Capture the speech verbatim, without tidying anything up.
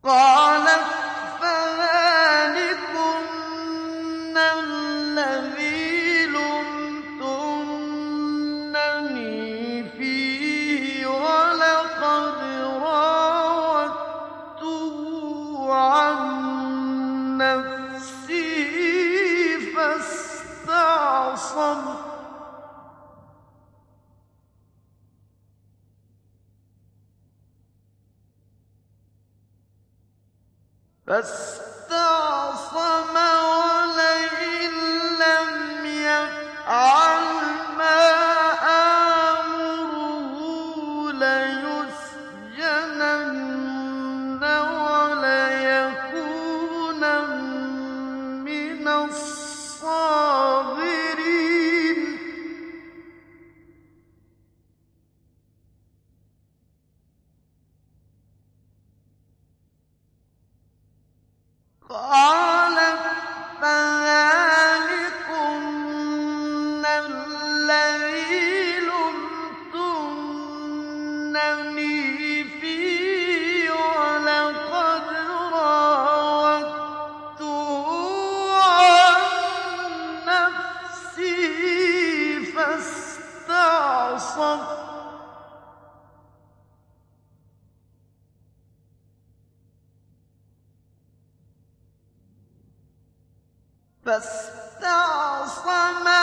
قَالَتْ فَذَٰلِكُنَّ الَّذِي لُمْتُنَّنِي فِيهِ وَلَقَدْ رَاوَدتُّهُ عَن نَّفْسِهِ فَاسْتَعْصَمَ فاستعصم ولئن لم يفعل ما آمره ليسجنن وليكونًا من الصاغرين قالت فذلكن الذي لمتنني فيه ولقد راودته عن نفسه فاستعصم فاستعصم